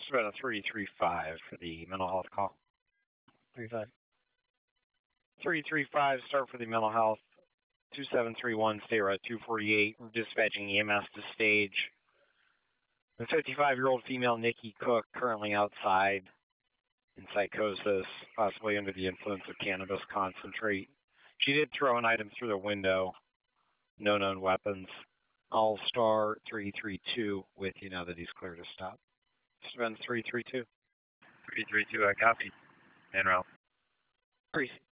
It's about a 335 for the mental health call. 35. 335, start for the mental health. 2731, State Route 248. We're dispatching EMS to stage. A 55-year-old female, Nikki Cook, currently outside in psychosis, possibly under the influence of cannabis concentrate. She did throw an item through the window. No known weapons. I'll star 332 with you now that he's clear to stop. Spend 332. 332, I copy. En route.